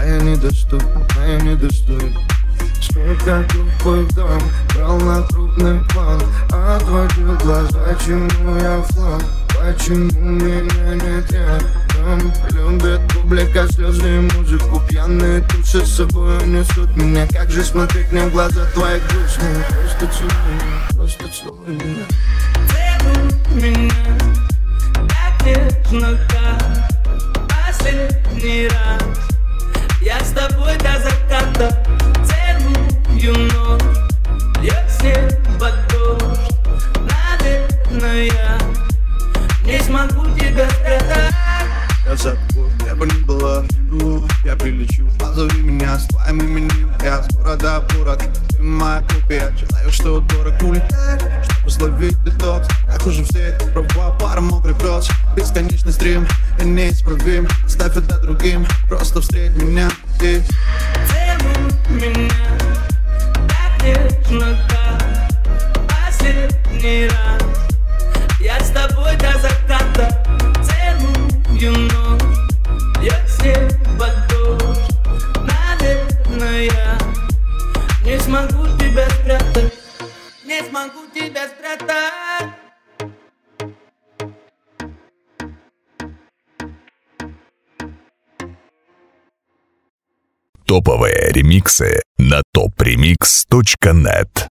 моя недостойна. Сколько тупых дам брал на крупный план, отводил глаза, чему я флаг. Почему меня нет рядом? Любит публика слезы и музыку, пьяные души с собой несут меня. Как же смотреть мне в глаза твои грустные? Просто целуй меня. Целуй меня так нежно, как последний раз. Я с тобой до заката целую ночь. Льет с неба дождь, наверное, я не смогу тебя спрятать. Я забыл, где бы ни была, я прилечу. Позови меня с твоим именем, я с города в город. Ты моя копия, человек, что дорог. Улетает, чтобы словить детокс. Как уже все права, пара мокрый пес. Бесконечный стрим, я неисправим. Оставь это другим, просто встреть меня здесь. Целуй меня так нежно, как последний раз. Я с тобой до заката целую ночь. Льет с неба дождь, наверное, я не смогу тебя спрятать. Не смогу тебя спрятать. Топовые ремиксы на topremix.net.